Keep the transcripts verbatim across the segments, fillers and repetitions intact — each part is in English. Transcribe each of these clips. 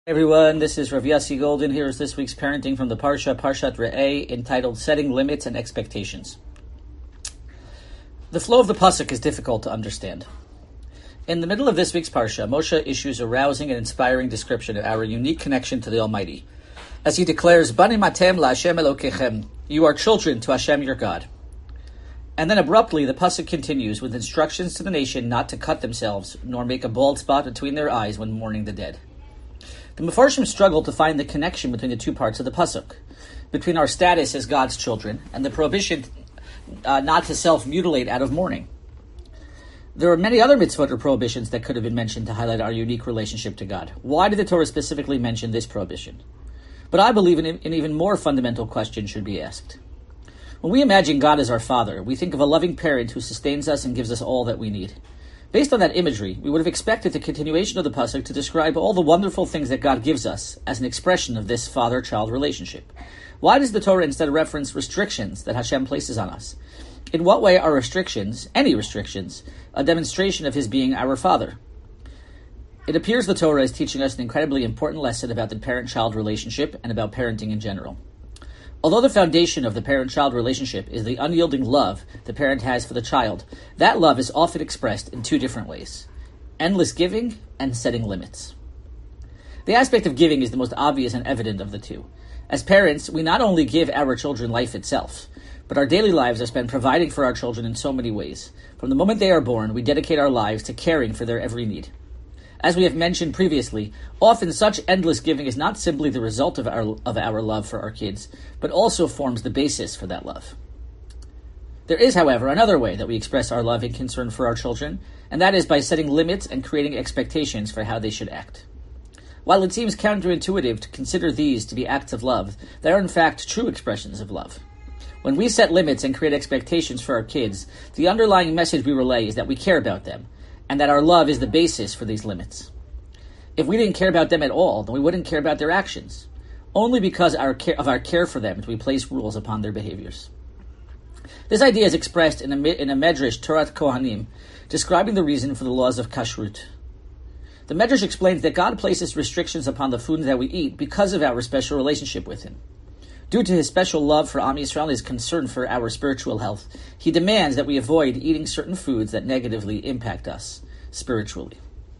Hey everyone, this is Rav Yossi Golden. Here is this week's parenting from the Parsha, Parshat Re'eh, entitled Setting Limits and Expectations. The flow of the pasuk is difficult to understand. In the middle of this week's Parsha, Moshe issues a rousing and inspiring description of our unique connection to the Almighty. As he declares, Banim atem la'Hashem Elokechem, you are children to Hashem your God. And then abruptly, the pasuk continues with instructions to the nation not to cut themselves, nor make a bald spot between their eyes when mourning the dead. The Mefarshim struggle to find the connection between the two parts of the pasuk, between our status as God's children and the prohibition uh, not to self-mutilate out of mourning. There are many other mitzvot or prohibitions that could have been mentioned to highlight our unique relationship to God. Why did the Torah specifically mention this prohibition? But I believe an, an even more fundamental question should be asked. When we imagine God as our Father, we think of a loving parent who sustains us and gives us all that we need. Based on that imagery, we would have expected the continuation of the pasuk to describe all the wonderful things that God gives us as an expression of this father-child relationship. Why does the Torah instead reference restrictions that Hashem places on us? In what way are restrictions, any restrictions, a demonstration of His being our Father? It appears the Torah is teaching us an incredibly important lesson about the parent-child relationship and about parenting in general. Although the foundation of the parent-child relationship is the unyielding love the parent has for the child, that love is often expressed in two different ways: endless giving and setting limits. The aspect of giving is the most obvious and evident of the two. As parents, we not only give our children life itself, but our daily lives are spent providing for our children in so many ways. From the moment they are born, we dedicate our lives to caring for their every need. As we have mentioned previously, often such endless giving is not simply the result of our of our love for our kids, but also forms the basis for that love. There is, however, another way that we express our love and concern for our children, and that is by setting limits and creating expectations for how they should act. While it seems counterintuitive to consider these to be acts of love, they are in fact true expressions of love. When we set limits and create expectations for our kids, the underlying message we relay is that we care about them, and that our love is the basis for these limits. If we didn't care about them at all, then we wouldn't care about their actions. Only because our care, of our care for them do we place rules upon their behaviors. This idea is expressed in a, in a Medrash, Torat Kohanim, describing the reason for the laws of kashrut. The Medrash explains that God places restrictions upon the food that we eat because of our special relationship with Him. Due to His special love for Am Yisrael and His concern for our spiritual health, He demands that we avoid eating certain foods that negatively impact us spiritually.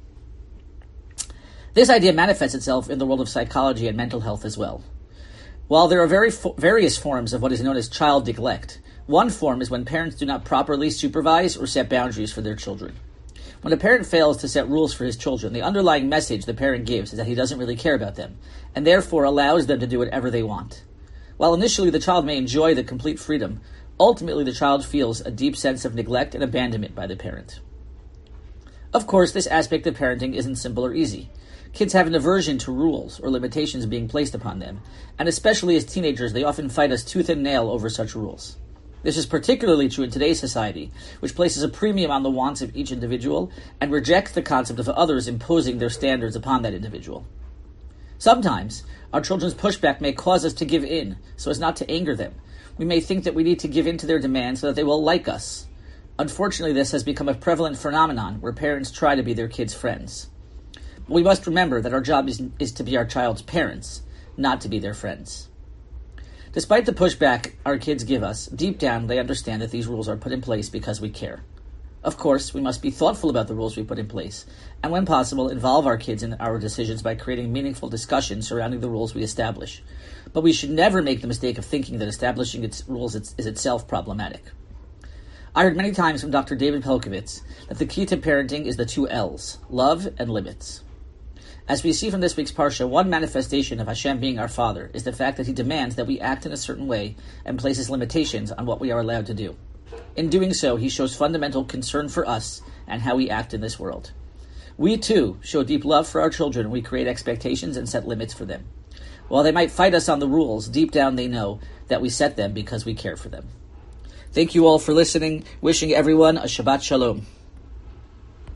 This idea manifests itself in the world of psychology and mental health as well. While there are very fo- various forms of what is known as child neglect, one form is when parents do not properly supervise or set boundaries for their children. When a parent fails to set rules for his children, the underlying message the parent gives is that he doesn't really care about them, and therefore allows them to do whatever they want. While initially the child may enjoy the complete freedom, ultimately the child feels a deep sense of neglect and abandonment by the parent. Of course, this aspect of parenting isn't simple or easy. Kids have an aversion to rules or limitations being placed upon them, and especially as teenagers, they often fight us tooth and nail over such rules. This is particularly true in today's society, which places a premium on the wants of each individual and rejects the concept of others imposing their standards upon that individual. Sometimes, our children's pushback may cause us to give in, so as not to anger them. We may think that we need to give in to their demands so that they will like us. Unfortunately, this has become a prevalent phenomenon where parents try to be their kids' friends. But we must remember that our job is, is to be our child's parents, not to be their friends. Despite the pushback our kids give us, deep down they understand that these rules are put in place because we care. Of course, we must be thoughtful about the rules we put in place, and when possible, involve our kids in our decisions by creating meaningful discussions surrounding the rules we establish. But we should never make the mistake of thinking that establishing its rules is itself problematic. I heard many times from Doctor David Pelcovitz that the key to parenting is the two L's, love and limits. As we see from this week's Parsha, one manifestation of Hashem being our Father is the fact that He demands that we act in a certain way and places limitations on what we are allowed to do. In doing so, He shows fundamental concern for us and how we act in this world. We, too, show deep love for our children when we create expectations and set limits for them. While they might fight us on the rules, deep down they know that we set them because we care for them. Thank you all for listening. Wishing everyone a Shabbat Shalom.